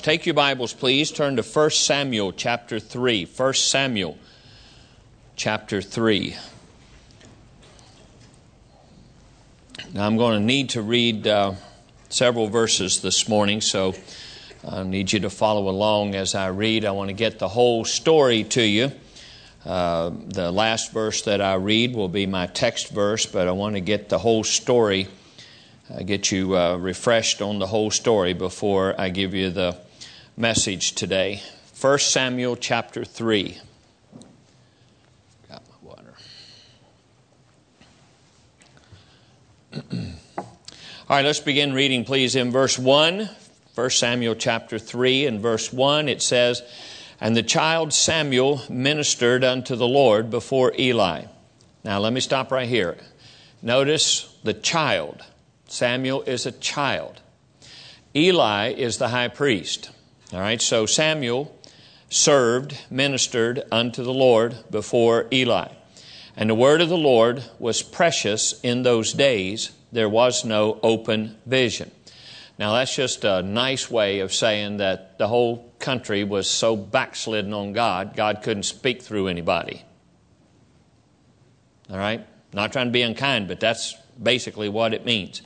Take your Bibles, please. Turn to 1 Samuel chapter 3. 1 Samuel chapter 3. Now, I'm going to need to read several verses this morning, so I need you to follow along as I read. I want to get the whole story to you. The last verse that I read will be my text verse, but I want to get the whole story, get you refreshed on the whole story before I give you the message today. 1 Samuel chapter 3. Got my water. All right, let's begin reading, please, in verse 1. 1 Samuel chapter 3 and verse 1, it says, "And the child Samuel ministered unto the Lord before Eli." Now, let me stop right here. Notice the child. Samuel is a child. Eli is the high priest. All right, so Samuel served, ministered unto the Lord before Eli. And the word of the Lord was precious in those days. There was no open vision. Now, that's just a nice way of saying that the whole country was so backslidden on God, God couldn't speak through anybody. All right? Not trying to be unkind, but that's basically what it means.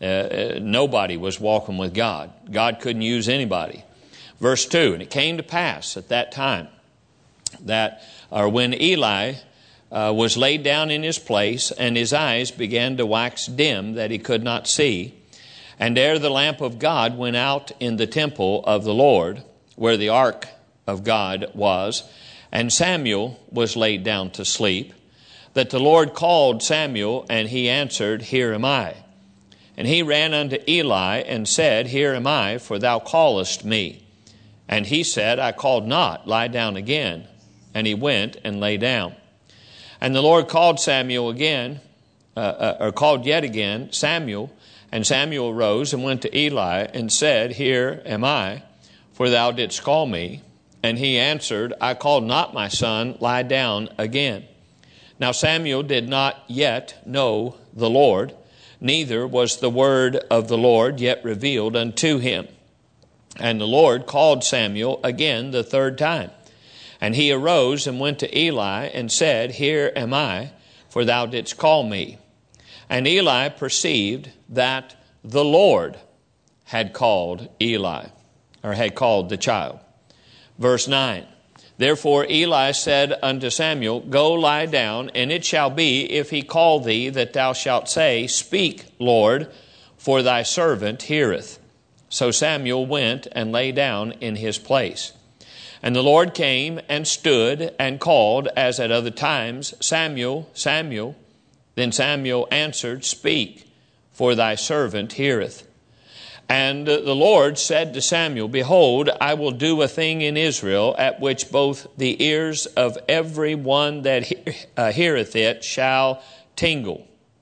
Nobody was walking with God. God couldn't use anybody. Verse 2, "And it came to pass at that time that, or when Eli was laid down in his place, and his eyes began to wax dim, that he could not see. And ere the lamp of God went out in the temple of the Lord, where the ark of God was, and Samuel was laid down to sleep, that the Lord called Samuel, and he answered, Here am I. And he ran unto Eli, and said, Here am I, for thou callest me. And he said, I called not, lie down again. And he went and lay down. And the Lord called Samuel again, called yet again Samuel. And Samuel arose and went to Eli and said, Here am I, for thou didst call me. And he answered, I called not, my son, lie down again. Now Samuel did not yet know the Lord, neither was the word of the Lord yet revealed unto him. And the Lord called Samuel again the third time. And he arose and went to Eli and said, Here am I, for thou didst call me. And Eli perceived that the Lord had called Eli, or had called the child. Verse 9, Therefore Eli said unto Samuel, Go lie down, and it shall be, if he call thee, that thou shalt say, Speak, Lord, for thy servant heareth. So Samuel went and lay down in his place. And the Lord came and stood and called, as at other times, Samuel, Samuel. Then Samuel answered, Speak, for thy servant heareth. And the Lord said to Samuel, Behold, I will do a thing in Israel, at which both the ears of every one that heareth it shall tingle.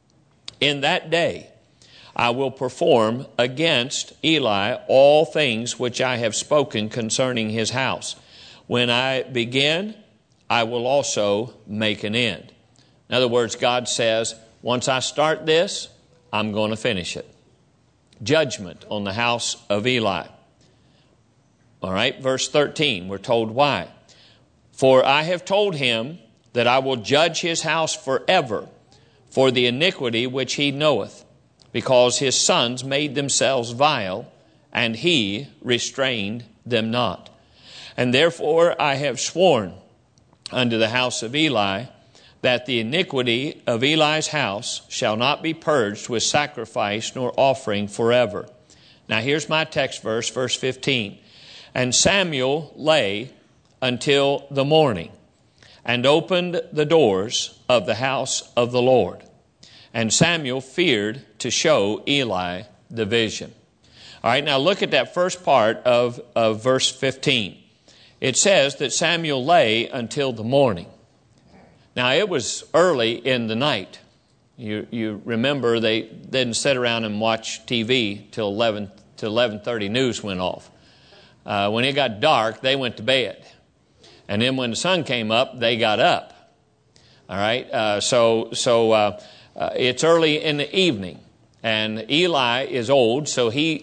In that day I will perform against Eli all things which I have spoken concerning his house. When I begin, I will also make an end. In other words, God says, once I start this, I'm going to finish it. Judgment on the house of Eli. All right, verse 13, we're told why. For I have told him that I will judge his house forever for the iniquity which he knoweth, because his sons made themselves vile, and he restrained them not. And therefore I have sworn unto the house of Eli, that the iniquity of Eli's house shall not be purged with sacrifice nor offering forever. Now here's my text verse, verse 15. And Samuel lay until the morning, and opened the doors of the house of the Lord. And Samuel feared to show Eli the vision. All right, now look at that first part of verse 15. It says that Samuel lay until the morning. Now, it was early in the night. You remember they didn't sit around and watch TV till 11:30 news went off. When it got dark, they went to bed. And then when the sun came up, they got up. All right, so it's early in the evening. And Eli is old, so he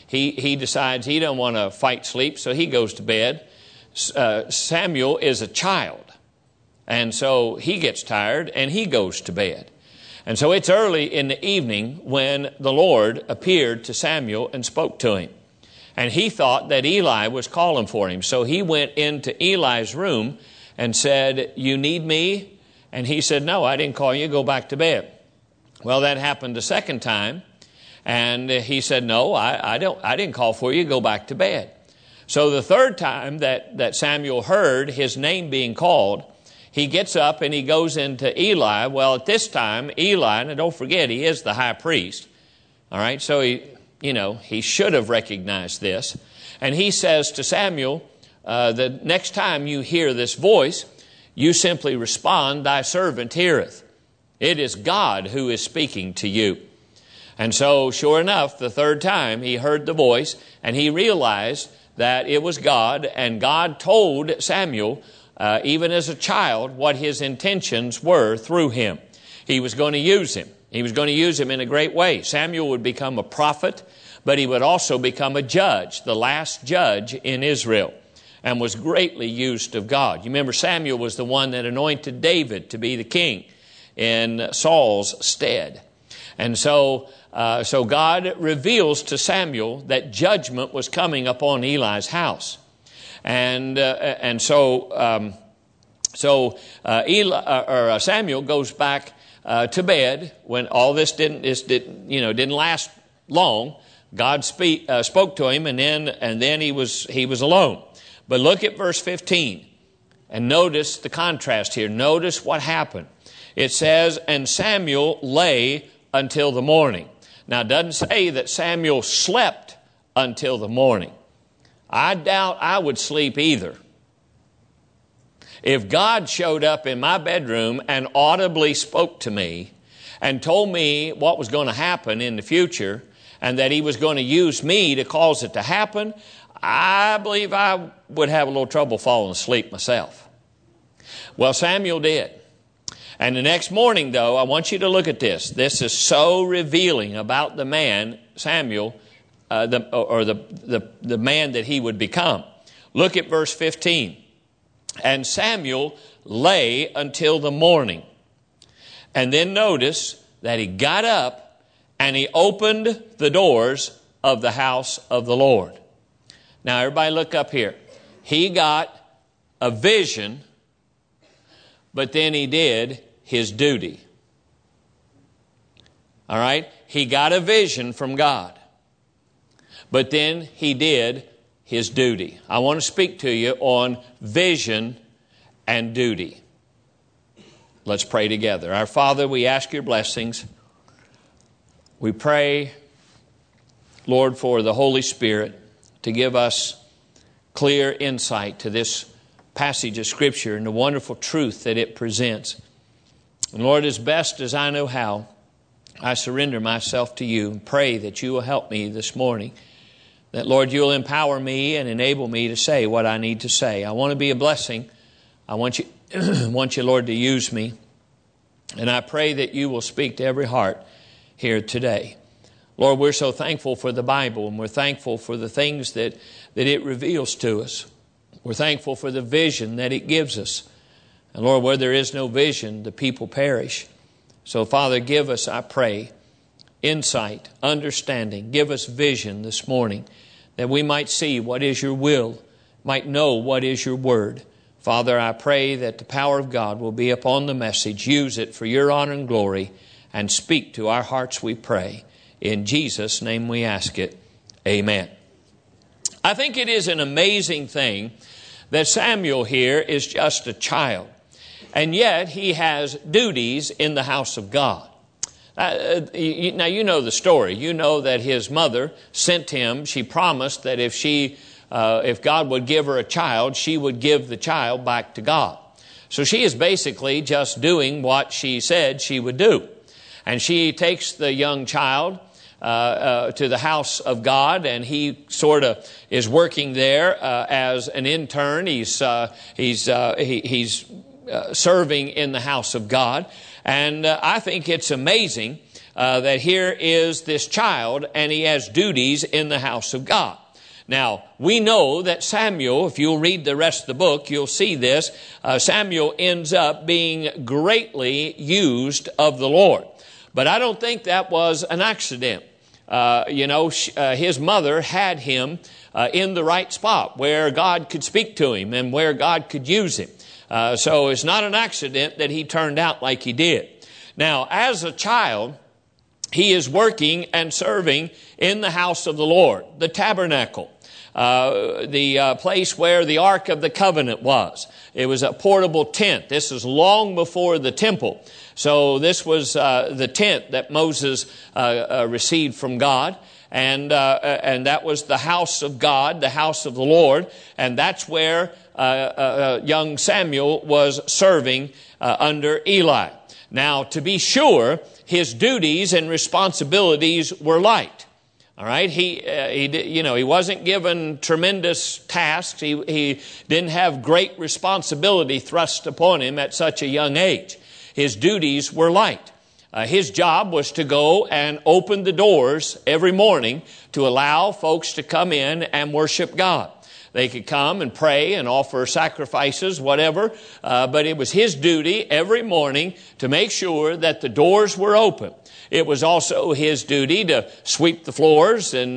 he decides he don't want to fight sleep, so he goes to bed. Samuel is a child, and so he gets tired and he goes to bed. And so it's early in the evening when the Lord appeared to Samuel and spoke to him. And he thought that Eli was calling for him. So he went into Eli's room and said, "You need me?" And he said, "No, I didn't call you. Go back to bed." Well, that happened the second time. And he said, "No, I didn't call for you. Go back to bed." So the third time that Samuel heard his name being called, he gets up and he goes into Eli. Well, at this time, Eli, and don't forget, he is the high priest. All right, so he should have recognized this. And he says to Samuel, the next time you hear this voice, you simply respond, "Thy servant heareth." It is God who is speaking to you. And so, sure enough, the third time he heard the voice and he realized that it was God, and God told Samuel, even as a child, what his intentions were through him. He was going to use him. He was going to use him in a great way. Samuel would become a prophet, but he would also become a judge, the last judge in Israel, and was greatly used of God. You remember Samuel was the one that anointed David to be the king in Saul's stead. And so God reveals to Samuel that judgment was coming upon Eli's house. Samuel goes back to bed when all this didn't last long. God spoke to him, and then he was alone. But look at verse 15 and notice the contrast here. Notice what happened. It says, "And Samuel lay until the morning." Now, it doesn't say that Samuel slept until the morning. I doubt I would sleep either. If God showed up in my bedroom and audibly spoke to me and told me what was going to happen in the future and that he was going to use me to cause it to happen, I believe I would have a little trouble falling asleep myself. Well, Samuel did. And the next morning, though, I want you to look at this. This is so revealing about the man, Samuel, the man that he would become. Look at verse 15. "And Samuel lay until the morning." And then notice that he got up and he opened the doors of the house of the Lord. Now, everybody look up here. He got a vision, but then he did his duty. All right? He got a vision from God, but then he did his duty. I want to speak to you on vision and duty. Let's pray together. Our Father, we ask your blessings. We pray, Lord, for the Holy Spirit to give us clear insight to this passage of Scripture and the wonderful truth that it presents. And Lord, as best as I know how, I surrender myself to you and pray that you will help me this morning. That, Lord, you'll empower me and enable me to say what I need to say. I want to be a blessing. I want you, Lord, to use me. And I pray that you will speak to every heart here today. Lord, we're so thankful for the Bible, and we're thankful for the things that it reveals to us. We're thankful for the vision that it gives us. And Lord, where there is no vision, the people perish. So, Father, give us, I pray, insight, understanding. Give us vision this morning that we might see what is your will, might know what is your word. Father, I pray that the power of God will be upon the message. Use it for your honor and glory, and speak to our hearts, we pray. In Jesus' name we ask it. Amen. I think it is an amazing thing that Samuel here is just a child, and yet he has duties in the house of God. Now, you know the story. You know that his mother sent him. She promised that if God would give her a child, she would give the child back to God. So she is basically just doing what she said she would do. And she takes the young child to the house of God, and he sort of is working there as an intern. He's serving in the house of God. And I think it's amazing that here is this child and he has duties in the house of God. Now, we know that Samuel, if you'll read the rest of the book, you'll see this. Samuel ends up being greatly used of the Lord. But I don't think that was an accident. His mother had him in the right spot where God could speak to him and where God could use him. So it's not an accident that he turned out like he did. Now, as a child, he is working and serving in the house of the Lord, the tabernacle. The place where the Ark of the Covenant was. It was a portable tent. This is long before the temple. So this was the tent that Moses received from God. And that was the house of God, the house of the Lord. And that's where young Samuel was serving under Eli. Now, to be sure, his duties and responsibilities were light. All right, he wasn't given tremendous tasks. He didn't have great responsibility thrust upon him at such a young age. His duties were light. His job was to go and open the doors every morning to allow folks to come in and worship God. They could come and pray and offer sacrifices, whatever, but it was his duty every morning to make sure that the doors were open. It was also his duty to sweep the floors and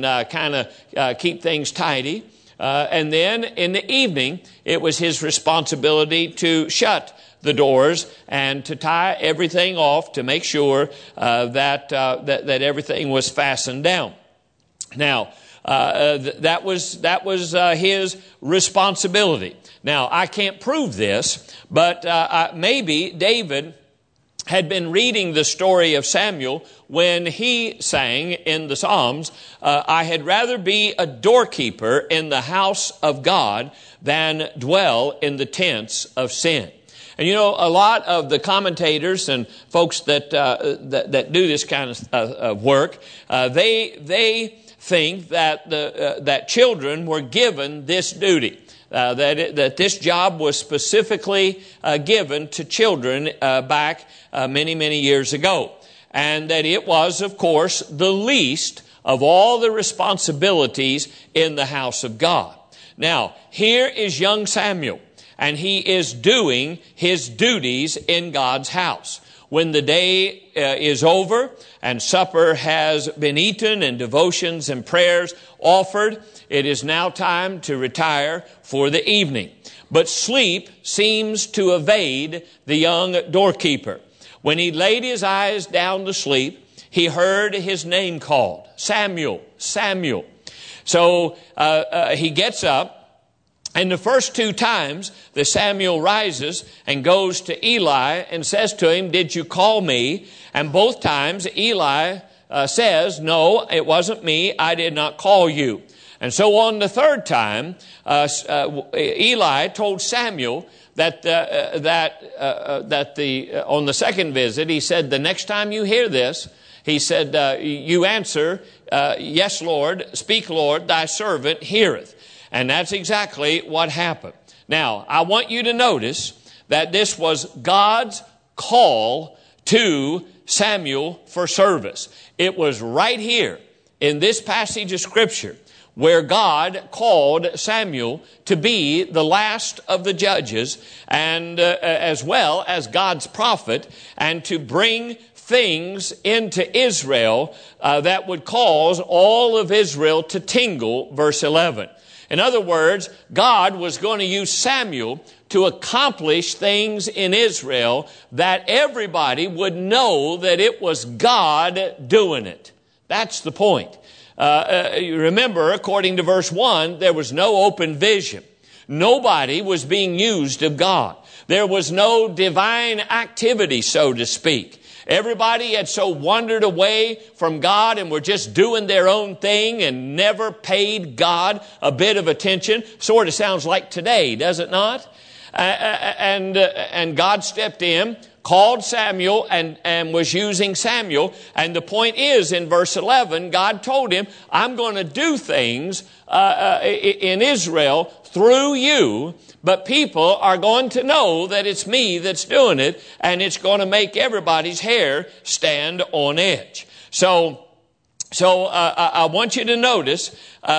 keep things tidy. And then in the evening, it was his responsibility to shut the doors and to tie everything off to make sure that everything was fastened down. Now, that was his responsibility. Now, I can't prove this, but maybe David had been reading the story of Samuel when he sang in the Psalms, I had rather be a doorkeeper in the house of God than dwell in the tents of sin. And a lot of the commentators and folks that do this kind of work, they think that children were given this duty. That this job was specifically given to children back many, many years ago. And that it was, of course, the least of all the responsibilities in the house of God. Now, here is young Samuel, and he is doing his duties in God's house. When the day is over and supper has been eaten and devotions and prayers offered, it is now time to retire for the evening. But sleep seems to evade the young doorkeeper. When he laid his eyes down to sleep, he heard his name called, Samuel, Samuel. So he gets up, and the first two times that Samuel rises and goes to Eli and says to him, did you call me? And both times Eli says, no, it wasn't me. I did not call you. And so on the third time, Eli told Samuel that on the second visit, he said, the next time you hear this, he said, you answer, yes, Lord, speak, Lord, thy servant heareth. And that's exactly what happened. Now, I want you to notice that this was God's call to Samuel for service. It was right here in this passage of Scripture where God called Samuel to be the last of the judges and as well as God's prophet, and to bring things into Israel that would cause all of Israel to tingle, verse 11. In other words, God was going to use Samuel to accomplish things in Israel that everybody would know that it was God doing it. That's the point. You remember, according to verse 1, there was no open vision. Nobody was being used of God. There was no divine activity, so to speak. Everybody had so wandered away from God and were just doing their own thing and never paid God a bit of attention. Sort of sounds like today, does it not? And God stepped in, called Samuel and was using Samuel. And the point is, in verse 11, God told him, I'm going to do things in Israel through you, but people are going to know that it's me that's doing it, and it's going to make everybody's hair stand on edge. So I want you to notice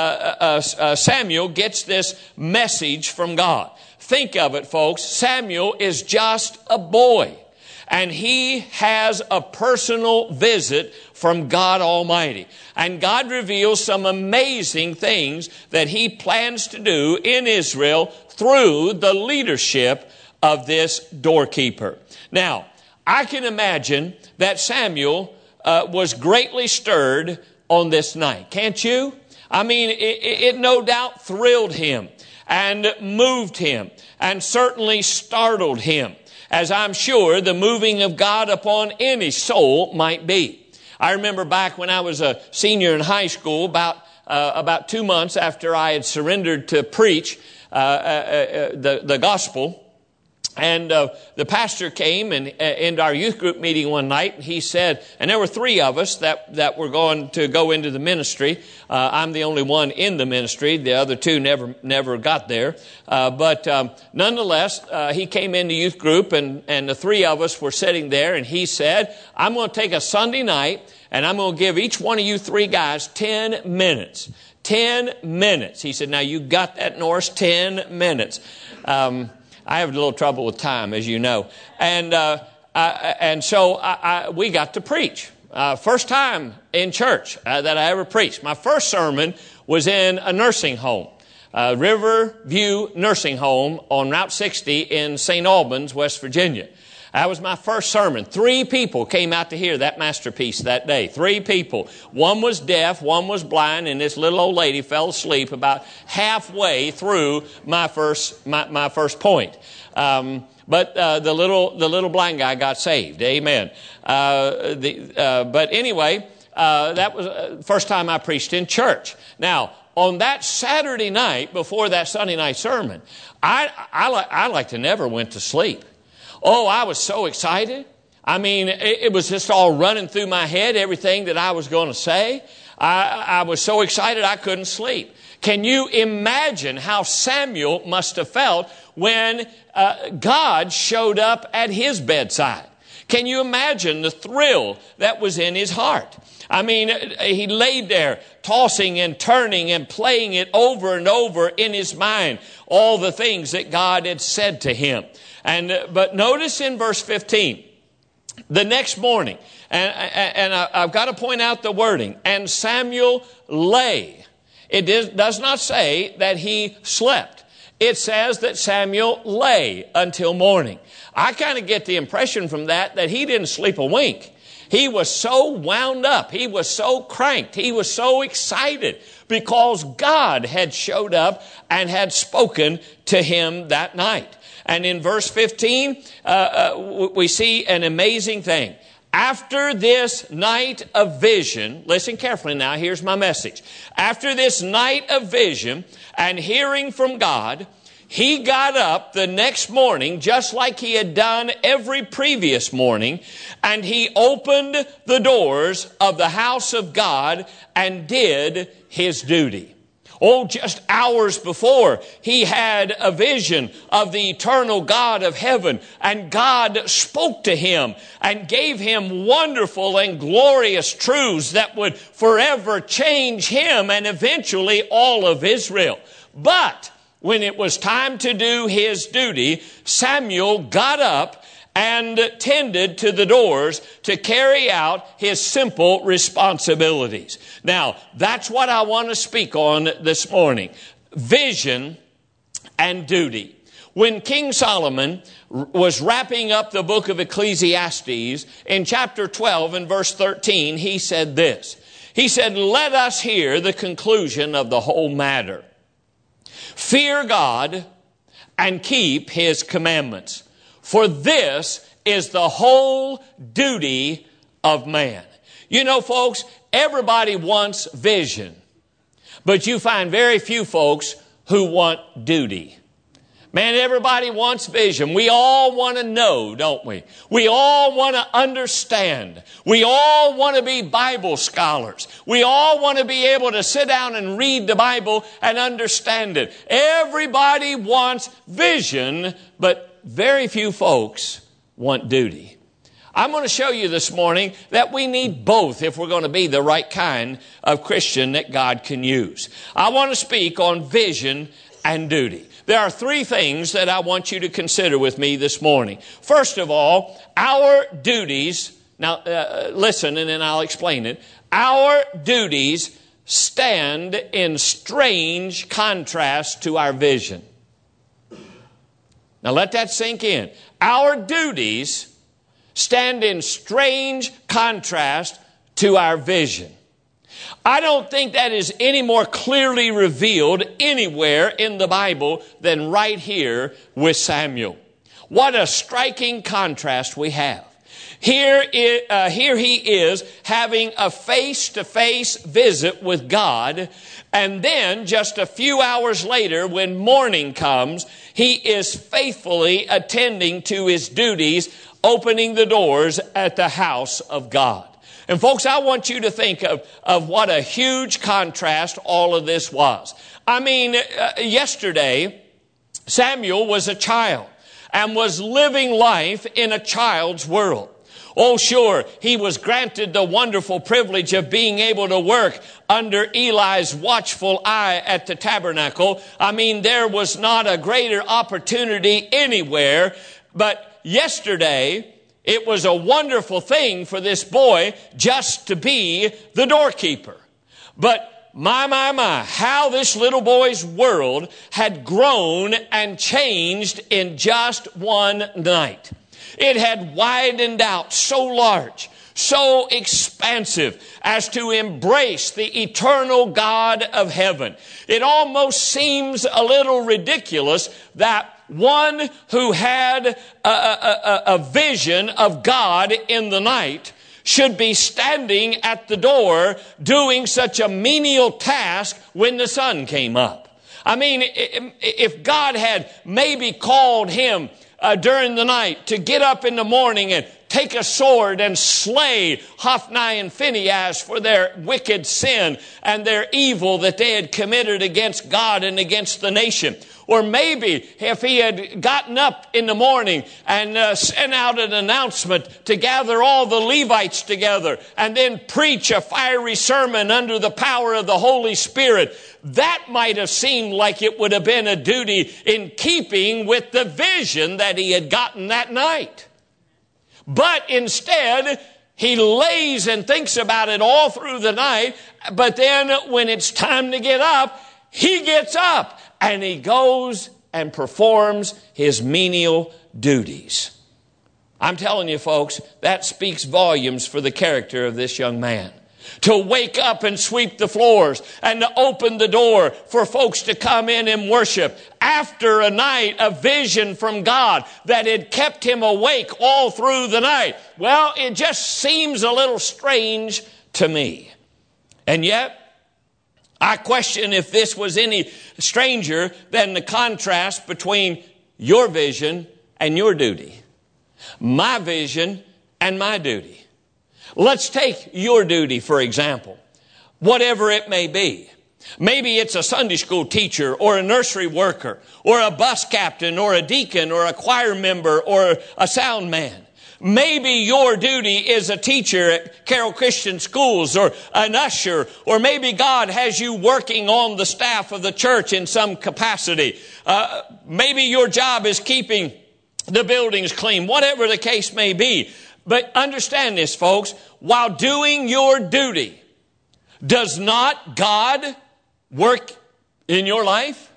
Samuel gets this message from God. Think of it, folks. Samuel is just a boy, and he has a personal visit from God Almighty. And God reveals some amazing things that he plans to do in Israel through the leadership of this doorkeeper. Now, I can imagine that Samuel was greatly stirred on this night. Can't you? I mean, it no doubt thrilled him and moved him and certainly startled him, as I'm sure the moving of God upon any soul might be. I remember back when I was a senior in high school, about 2 months after I had surrendered to preach the gospel, and the pastor came and into our youth group meeting one night, and he said, and there were 3 of us that were going to go into the ministry. I'm the only one in the ministry. The other 2 never got there. But nonetheless, he came into youth group, and the 3 of us were sitting there, and he said, I'm going to take a Sunday night, and I'm going to give each one of you 3 guys 10 minutes. 10 minutes. He said, now you got that, Norris, 10 minutes. I have a little trouble with time, as you know. And so we got to preach. First time in church that I ever preached. My first sermon was in a nursing home, Riverview Nursing Home on Route 60 in St. Albans, West Virginia. That was my first sermon. 3 people came out to hear that masterpiece that day. 3 people. One was deaf, one was blind, and this little old lady fell asleep about halfway through my first point. But the little blind guy got saved. Amen. But anyway, that was the first time I preached in church. Now, on that Saturday night before that Sunday night sermon, I like to never went to sleep. Oh, I was so excited. I mean, it was just all running through my head, everything that I was going to say. I was so excited I couldn't sleep. Can you imagine how Samuel must have felt when God showed up at his bedside? Can you imagine the thrill that was in his heart? I mean, he laid there tossing and turning and playing it over and over in his mind, all the things that God had said to him. But notice in verse 15, the next morning, and I've got to point out the wording, and Samuel lay. It does not say that he slept. It says that Samuel lay until morning. I kind of get the impression from that he didn't sleep a wink. He was so wound up. He was so cranked. He was so excited because God had showed up and had spoken to him that night. And in verse 15, we see an amazing thing. After this night of vision, listen carefully now, here's my message. After this night of vision and hearing from God, he got up the next morning, just like he had done every previous morning, and he opened the doors of the house of God and did his duty. Oh, just hours before, he had a vision of the eternal God of heaven, and God spoke to him and gave him wonderful and glorious truths that would forever change him and eventually all of Israel. But when it was time to do his duty, Samuel got up and tended to the doors to carry out his simple responsibilities. Now, that's what I want to speak on this morning. Vision and duty. When King Solomon was wrapping up the book of Ecclesiastes, in chapter 12 and verse 13, he said this. He said, "Let us hear the conclusion of the whole matter. Fear God and keep his commandments. For this is the whole duty of man." You know, folks, everybody wants vision, but you find very few folks who want duty. Man, everybody wants vision. We all want to know, don't we? We all want to understand. We all want to be Bible scholars. We all want to be able to sit down and read the Bible and understand it. Everybody wants vision, but very few folks want duty. I'm going to show you this morning that we need both if we're going to be the right kind of Christian that God can use. I want to speak on vision and duty. There are three things that I want you to consider with me this morning. First of all, our duties. Now, listen, and then I'll explain it. Our duties stand in strange contrast to our vision. Now, let that sink in. Our duties stand in strange contrast to our vision. I don't think that is any more clearly revealed anywhere in the Bible than right here with Samuel. What a striking contrast we have. Here he is having a face-to-face visit with God, and then just a few hours later, when morning comes, he is faithfully attending to his duties, opening the doors at the house of God. And folks, I want you to think of what a huge contrast all of this was. I mean, yesterday, Samuel was a child and was living life in a child's world. Oh, sure, he was granted the wonderful privilege of being able to work under Eli's watchful eye at the tabernacle. I mean, there was not a greater opportunity anywhere. But yesterday, it was a wonderful thing for this boy just to be the doorkeeper. But my, how this little boy's world had grown and changed in just one night. It had widened out so large, so expansive as to embrace the eternal God of heaven. It almost seems a little ridiculous that one who had a vision of God in the night should be standing at the door doing such a menial task when the sun came up. I mean, if God had maybe called him during the night to get up in the morning and take a sword and slay Hophni and Phinehas for their wicked sin and their evil that they had committed against God and against the nation. Or maybe if he had gotten up in the morning and sent out an announcement to gather all the Levites together and then preach a fiery sermon under the power of the Holy Spirit, that might have seemed like it would have been a duty in keeping with the vision that he had gotten that night. But instead, he lays and thinks about it all through the night, but then when it's time to get up, he gets up. And he goes and performs his menial duties. I'm telling you, folks, that speaks volumes for the character of this young man. To wake up and sweep the floors and to open the door for folks to come in and worship after a night of vision from God that had kept him awake all through the night. Well, it just seems a little strange to me. And yet, I question if this was any stranger than the contrast between your vision and your duty. My vision and my duty. Let's take your duty, for example. Whatever it may be. Maybe it's a Sunday school teacher or a nursery worker or a bus captain or a deacon or a choir member or a sound man. Maybe your duty is a teacher at Carroll Christian Schools or an usher, or maybe God has you working on the staff of the church in some capacity. Maybe your job is keeping the buildings clean, whatever the case may be. But understand this, folks, while doing your duty, does not God work in your life?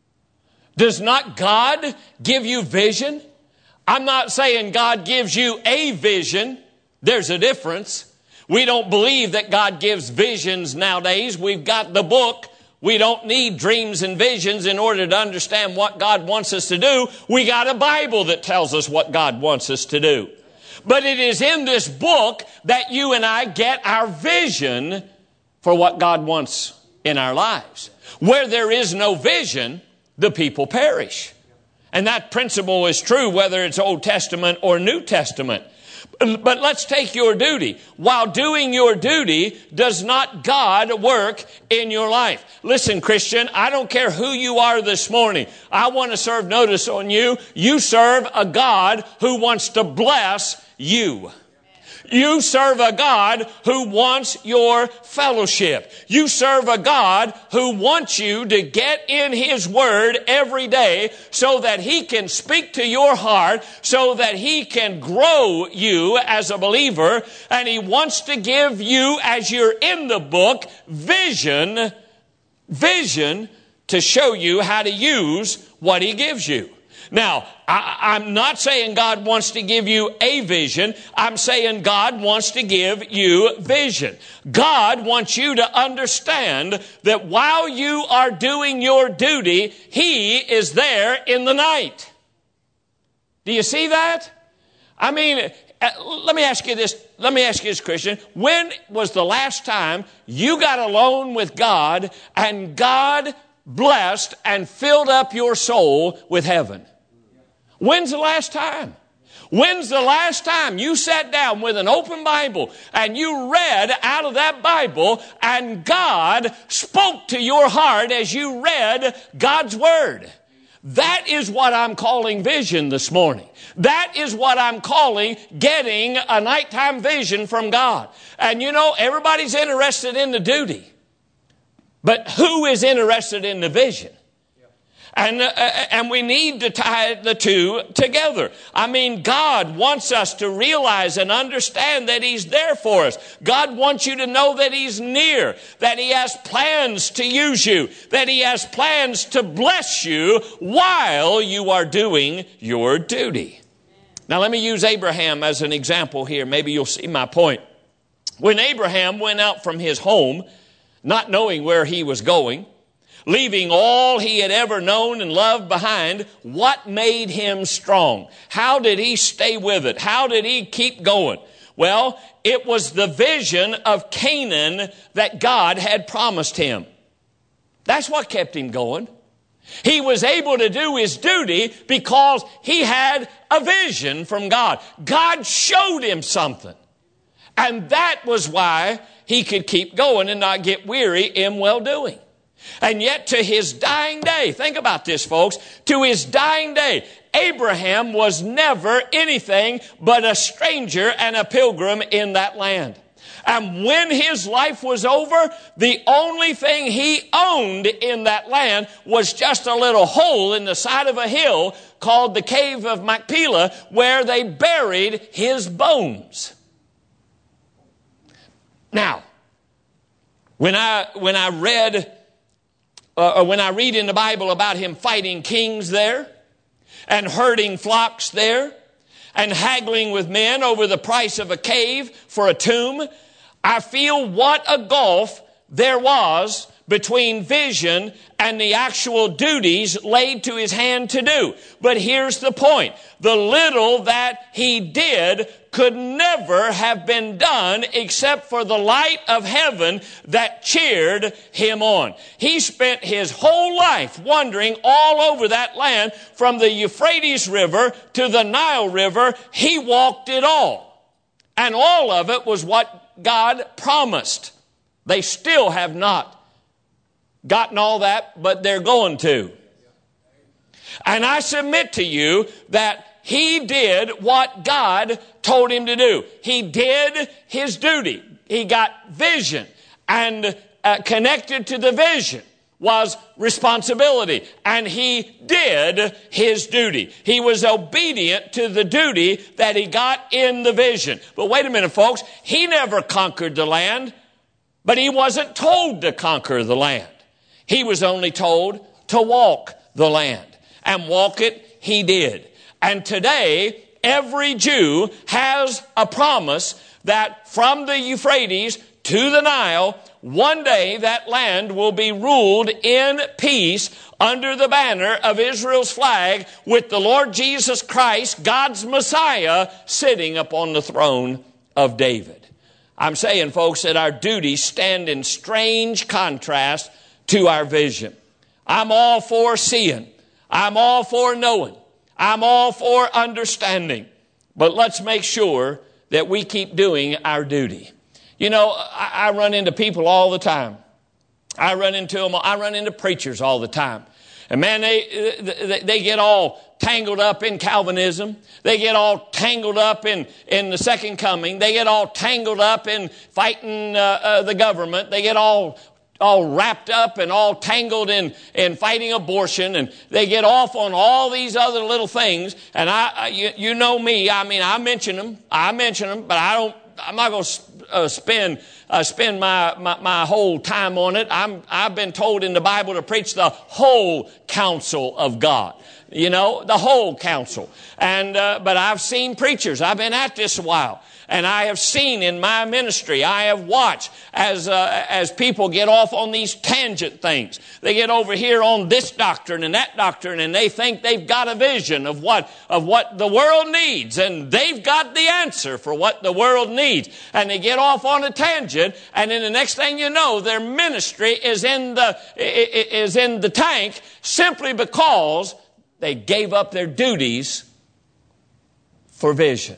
Does not God give you vision? I'm not saying God gives you a vision. There's a difference. We don't believe that God gives visions nowadays. We've got the book. We don't need dreams and visions in order to understand what God wants us to do. We got a Bible that tells us what God wants us to do. But it is in this book that you and I get our vision for what God wants in our lives. Where there is no vision, the people perish. And that principle is true whether it's Old Testament or New Testament. But let's take your duty. While doing your duty, does not God work in your life? Listen, Christian, I don't care who you are this morning. I want to serve notice on you. You serve a God who wants to bless you. You serve a God who wants your fellowship. You serve a God who wants you to get in His Word every day so that He can speak to your heart, so that He can grow you as a believer. And He wants to give you, as you're in the book, vision to show you how to use what He gives you. Now, I'm not saying God wants to give you a vision. I'm saying God wants to give you vision. God wants you to understand that while you are doing your duty, He is there in the night. Do you see that? I mean, let me ask you this. Let me ask you this, Christian. When was the last time you got alone with God and God blessed and filled up your soul with heaven? When's the last time? When's the last time you sat down with an open Bible and you read out of that Bible and God spoke to your heart as you read God's Word? That is what I'm calling vision this morning. That is what I'm calling getting a nighttime vision from God. And you know, everybody's interested in the duty. But who is interested in the vision? And we need to tie the two together. I mean, God wants us to realize and understand that He's there for us. God wants you to know that He's near, that He has plans to use you, that He has plans to bless you while you are doing your duty. Now, let me use Abraham as an example here. Maybe you'll see my point. When Abraham went out from his home, not knowing where he was going, leaving all he had ever known and loved behind, what made him strong? How did he stay with it? How did he keep going? Well, it was the vision of Canaan that God had promised him. That's what kept him going. He was able to do his duty because he had a vision from God. God showed him something. And that was why he could keep going and not get weary in well-doing. And yet to his dying day, think about this, folks, to his dying day, Abraham was never anything but a stranger and a pilgrim in that land. And when his life was over, the only thing he owned in that land was just a little hole in the side of a hill called the Cave of Machpelah, where they buried his bones. Now, when I read in the Bible about him fighting kings there and herding flocks there and haggling with men over the price of a cave for a tomb, I feel what a gulf there was between vision and the actual duties laid to his hand to do. But here's the point. The little that he did could never have been done except for the light of heaven that cheered him on. He spent his whole life wandering all over that land, from the Euphrates River to the Nile River. He walked it all. And all of it was what God promised. They still have not gotten all that, but they're going to. And I submit to you that he did what God told him to do. He did his duty. He got vision, and connected to the vision was responsibility. And he did his duty. He was obedient to the duty that he got in the vision. But wait a minute, folks. He never conquered the land, but he wasn't told to conquer the land. He was only told to walk the land. And walk it, he did. And today, every Jew has a promise that from the Euphrates to the Nile, one day that land will be ruled in peace under the banner of Israel's flag, with the Lord Jesus Christ, God's Messiah, sitting upon the throne of David. I'm saying, folks, that our duties stand in strange contrast to our vision. I'm all for seeing. I'm all for knowing. I'm all for understanding. But let's make sure that we keep doing our duty. You know, I run into people all the time. I run into preachers all the time. And man, they get all tangled up in Calvinism. They get all tangled up in the second coming. They get all tangled up in fighting the government. They get all wrapped up and all tangled in fighting abortion, and they get off on all these other little things. And you know me, I mean, I mention them, but I'm not going to spend my whole time on it. I've been told in the Bible to preach the whole counsel of God. You know, the whole counsel. And but I've seen preachers. I've been at this a while. And I have seen in my ministry, I have watched as people get off on these tangent things. They get over here on this doctrine and that doctrine, and they think they've got a vision of what the world needs, and they've got the answer for what the world needs. And they get off on a tangent, and then the next thing you know, their ministry is in the tank simply because they gave up their duties for vision.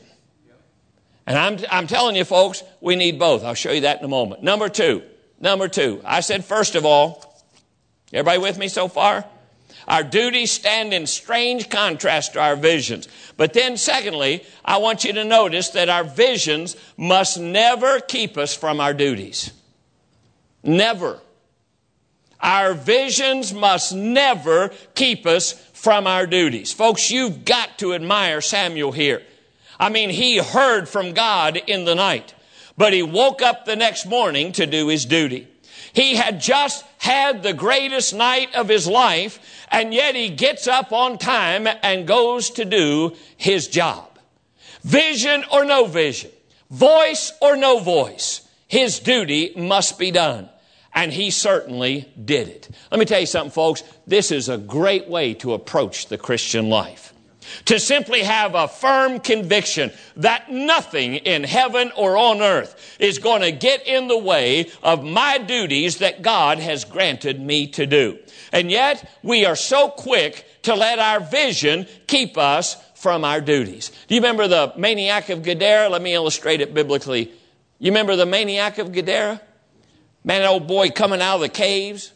And I'm telling you, folks, we need both. I'll show you that in a moment. Number two. I said, first of all, everybody with me so far? Our duties stand in strange contrast to our visions. But then secondly, I want you to notice that our visions must never keep us from our duties. Never. Our visions must never keep us from our duties. Folks, you've got to admire Samuel here. I mean, he heard from God in the night, but he woke up the next morning to do his duty. He had just had the greatest night of his life, and yet he gets up on time and goes to do his job. Vision or no vision, voice or no voice, his duty must be done. And he certainly did it. Let me tell you something, folks. This is a great way to approach the Christian life. To simply have a firm conviction that nothing in heaven or on earth is going to get in the way of my duties that God has granted me to do. And yet, we are so quick to let our vision keep us from our duties. Do you remember the maniac of Gadara? Let me illustrate it biblically. You remember the maniac of Gadara? Man, that old boy coming out of the caves.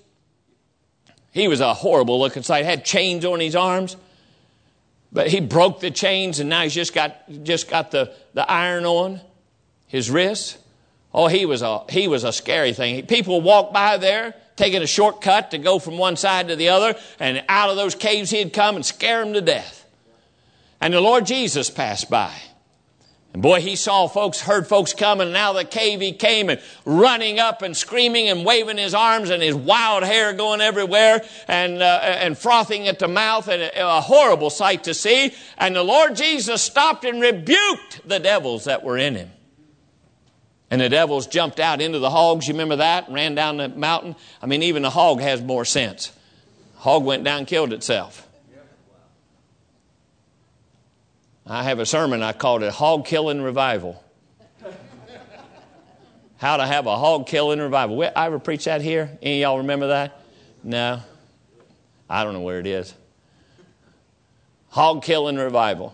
He was a horrible looking sight. Had chains on his arms. But he broke the chains, and now he's just got the iron on his wrists. Oh, he was a scary thing. People walked by there, taking a shortcut to go from one side to the other, and out of those caves he'd come and scare them to death. And the Lord Jesus passed by. And boy, he saw folks, heard folks coming, and out of the cave he came, and running up and screaming and waving his arms and his wild hair going everywhere and frothing at the mouth, and a horrible sight to see. And the Lord Jesus stopped and rebuked the devils that were in him. And the devils jumped out into the hogs. You remember that? Ran down the mountain. I mean, even the hog has more sense. The hog went down and killed itself. I have a sermon, I called it Hog Killing Revival. How to have a hog killing revival. I ever preach that here? Any of y'all remember that? No? I don't know where it is. Hog killing revival.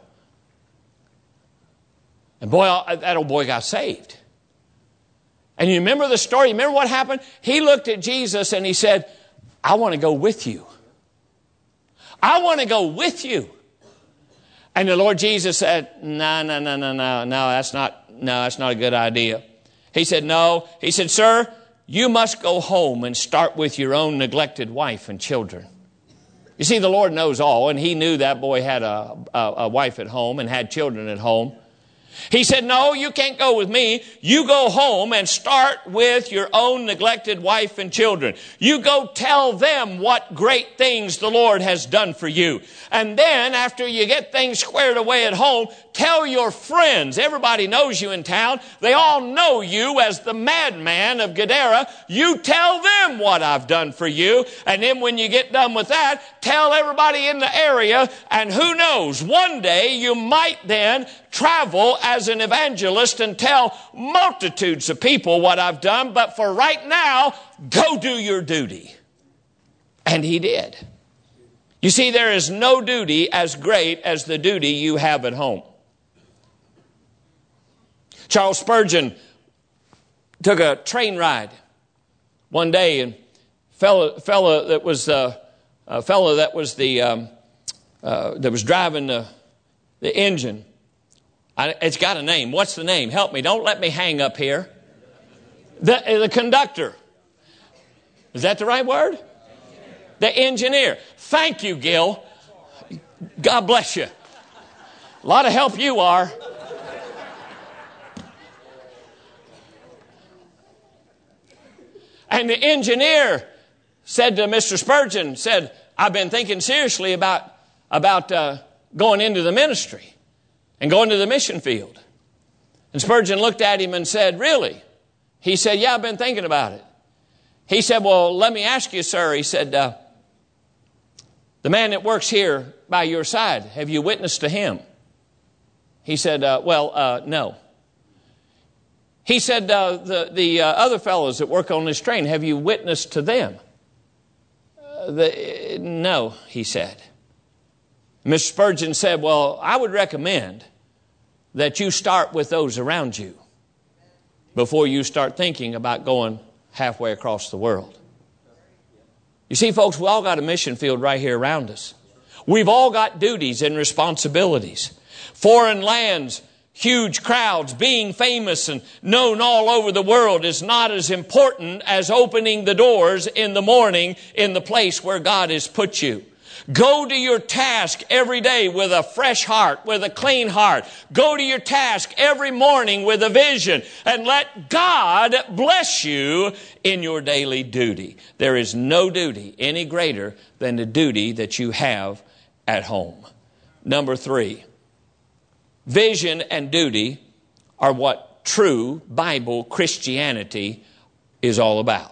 And boy, that old boy got saved. And you remember the story? You remember what happened? He looked at Jesus and he said, I want to go with you. I want to go with you. And the Lord Jesus said, no, that's not a good idea. He said, no. He said, sir, you must go home and start with your own neglected wife and children. You see, the Lord knows all, and he knew that boy had a wife at home and had children at home. He said, no, you can't go with me. You go home and start with your own neglected wife and children. You go tell them what great things the Lord has done for you. And then after you get things squared away at home, tell your friends. Everybody knows you in town. They all know you as the madman of Gadara. You tell them what I've done for you. And then when you get done with that, tell everybody in the area. And who knows, one day you might then travel as an evangelist and tell multitudes of people what I've done. But for right now, go do your duty. And he did. You see, there is no duty as great as the duty you have at home. Charles Spurgeon took a train ride one day, and fellow that was driving the engine. It's got a name. What's the name? Help me. Don't let me hang up here. The conductor. Is that the right word? The engineer. Thank you, Gil. God bless you. A lot of help you are. And the engineer said to Mr. Spurgeon, said, I've been thinking seriously about going into the ministry and going to the mission field. And Spurgeon looked at him and said, really? He said, yeah, I've been thinking about it. He said, well, let me ask you, sir. He said, the man that works here by your side, have you witnessed to him? He said, no. He said, the other fellows that work on this train, have you witnessed to them? No, he said. Mr. Spurgeon said, well, I would recommend that you start with those around you before you start thinking about going halfway across the world. You see, folks, we all got a mission field right here around us. We've all got duties and responsibilities. Foreign lands, huge crowds, being famous and known all over the world is not as important as opening the doors in the morning in the place where God has put you. Go to your task every day with a fresh heart, with a clean heart. Go to your task every morning with a vision and let God bless you in your daily duty. There is no duty any greater than the duty that you have at home. Number 3, vision and duty are what true Bible Christianity is all about.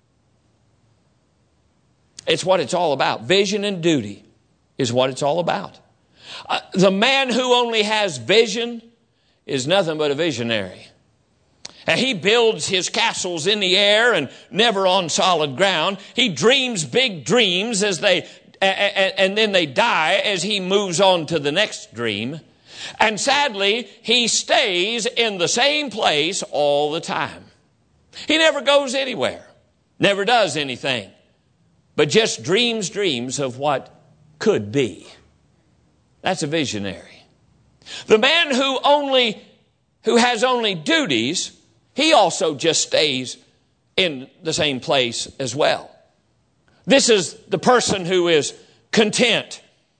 It's what it's all about. Vision and duty is what it's all about. The man who only has vision is nothing but a visionary. And he builds his castles in the air and never on solid ground. He dreams big dreams and then they die as he moves on to the next dream. And sadly, he stays in the same place all the time. He never goes anywhere, never does anything, but just dreams of what could be. That's a visionary. The man who has only duties, he also just stays in the same place as well. This is the person who is content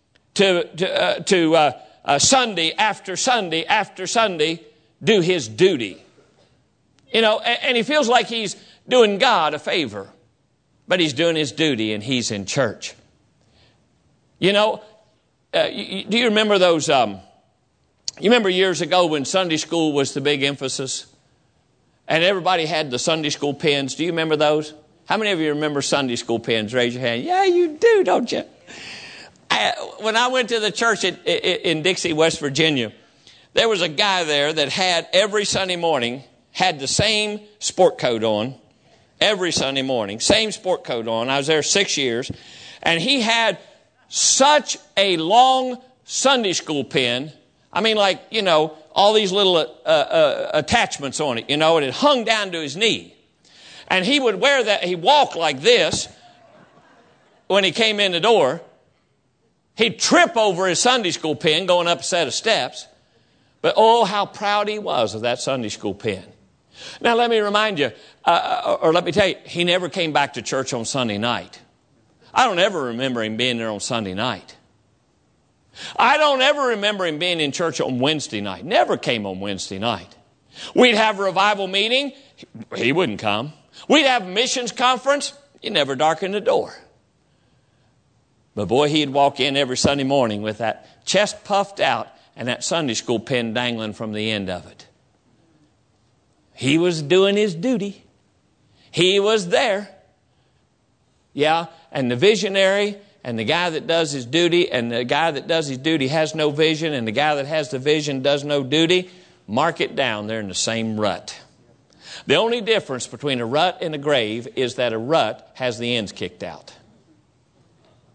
to Sunday after Sunday after Sunday do his duty. And he feels like he's doing God a favor. But he's doing his duty and he's in church. Do you remember those, you remember years ago when Sunday school was the big emphasis? And everybody had the Sunday school pens. Do you remember those? How many of you remember Sunday school pens? Raise your hand. Yeah, you do, don't you? When I went to the church in Dixie, West Virginia, there was a guy there that had every Sunday morning, had the same sport coat on. Every Sunday morning, same sport coat on. I was there 6 years. And he had such a long Sunday school pen. I mean, all these little attachments on it, and it hung down to his knee. And he would wear that. He walked like this when he came in the door. He'd trip over his Sunday school pen going up a set of steps. But oh, how proud he was of that Sunday school pen. Now, let me remind you, or let me tell you, he never came back to church on Sunday night. I don't ever remember him being there on Sunday night. I don't ever remember him being in church on Wednesday night. Never came on Wednesday night. We'd have a revival meeting. He wouldn't come. We'd have a missions conference. He never darkened the door. But boy, he'd walk in every Sunday morning with that chest puffed out and that Sunday school pen dangling from the end of it. He was doing his duty. He was there. Yeah, and the visionary and the guy that does his duty and the guy that does his duty has no vision and the guy that has the vision does no duty, mark it down, they're in the same rut. The only difference between a rut and a grave is that a rut has the ends kicked out.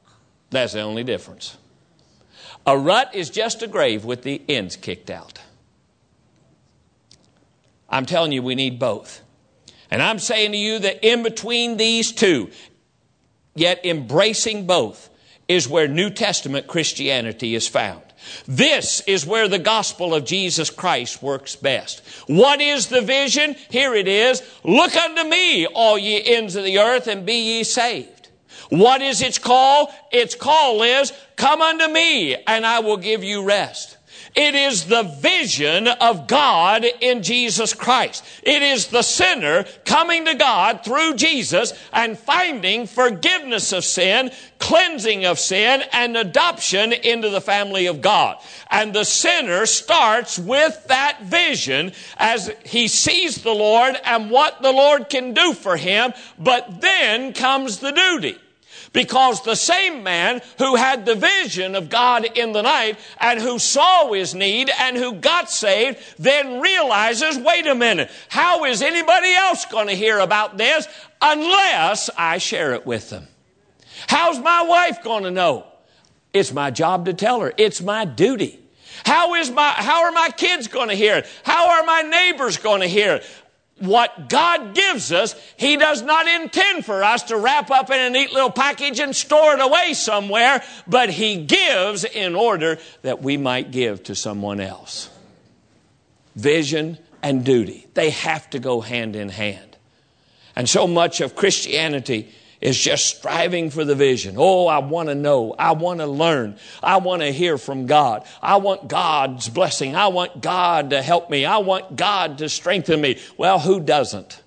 That's the only difference. A rut is just a grave with the ends kicked out. I'm telling you, we need both. And I'm saying to you that in between these two, yet embracing both, is where New Testament Christianity is found. This is where the gospel of Jesus Christ works best. What is the vision? Here it is. Look unto me, all ye ends of the earth, and be ye saved. What is its call? Its call is, come unto me, and I will give you rest. It is the vision of God in Jesus Christ. It is the sinner coming to God through Jesus and finding forgiveness of sin, cleansing of sin, and adoption into the family of God. And the sinner starts with that vision as he sees the Lord and what the Lord can do for him, but then comes the duty. Because the same man who had the vision of God in the night and who saw his need and who got saved then realizes, wait a minute, how is anybody else going to hear about this unless I share it with them? How's my wife going to know? It's my job to tell her. It's my duty. How are my kids going to hear it? How are my neighbors going to hear it? What God gives us, He does not intend for us to wrap up in a neat little package and store it away somewhere, but He gives in order that we might give to someone else. Vision and duty, they have to go hand in hand. And so much of Christianity is just striving for the vision. Oh, I want to know. I want to learn. I want to hear from God. I want God's blessing. I want God to help me. I want God to strengthen me. Well, who doesn't?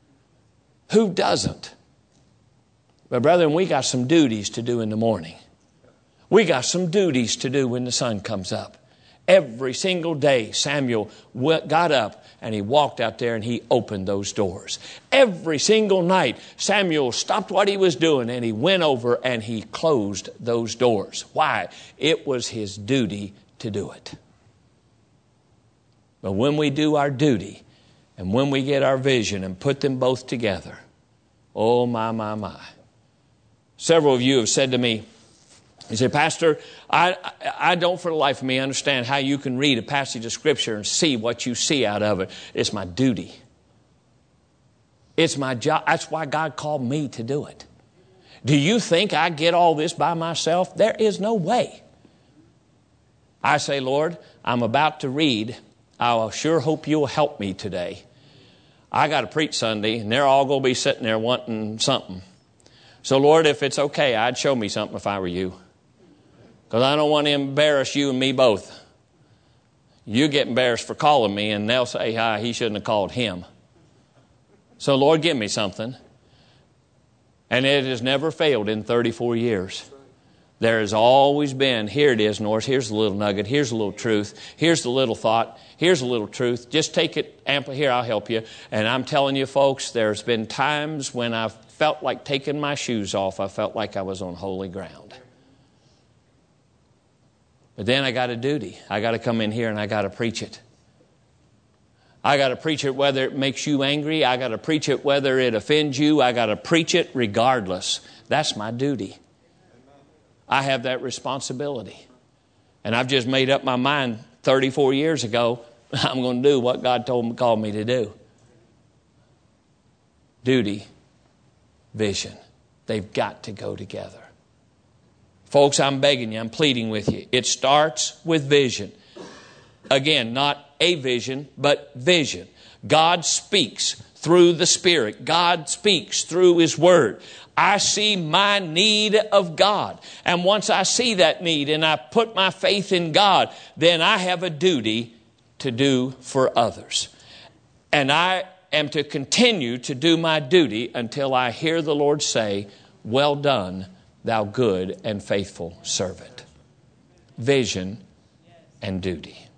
Who doesn't? But brethren, we got some duties to do in the morning. We got some duties to do when the sun comes up. Every single day, Samuel got up and he walked out there and he opened those doors. Every single night, Samuel stopped what he was doing and he went over and he closed those doors. Why? It was his duty to do it. But when we do our duty and when we get our vision and put them both together, oh my. Several of you have said to me, you say, Pastor, I don't for the life of me understand how you can read a passage of Scripture and see what you see out of it. It's my duty. It's my job. That's why God called me to do it. Do you think I get all this by myself? There is no way. I say, Lord, I'm about to read. I sure hope you'll help me today. I got to preach Sunday, and they're all going to be sitting there wanting something. So, Lord, if it's okay, I'd show me something if I were you. Because I don't want to embarrass you and me both. You get embarrassed for calling me, and they'll say, he shouldn't have called him. So, Lord, give me something. And it has never failed in 34 years. There has always been, here it is, Norris, here's a little nugget, here's a little truth, here's the little thought, here's a little truth. Just take it, here, I'll help you. And I'm telling you, folks, there's been times when I've felt like taking my shoes off. I felt like I was on holy ground. But then I got a duty. I got to come in here and I got to preach it. I got to preach it whether it makes you angry. I got to preach it whether it offends you. I got to preach it regardless. That's my duty. I have that responsibility. And I've just made up my mind 34 years ago, I'm going to do what God called me to do. Duty, vision. They've got to go together. Folks, I'm begging you, I'm pleading with you. It starts with vision. Again, not a vision, but vision. God speaks through the Spirit. God speaks through His Word. I see my need of God. And once I see that need and I put my faith in God, then I have a duty to do for others. And I am to continue to do my duty until I hear the Lord say, well done, thou good and faithful servant. Vision and duty.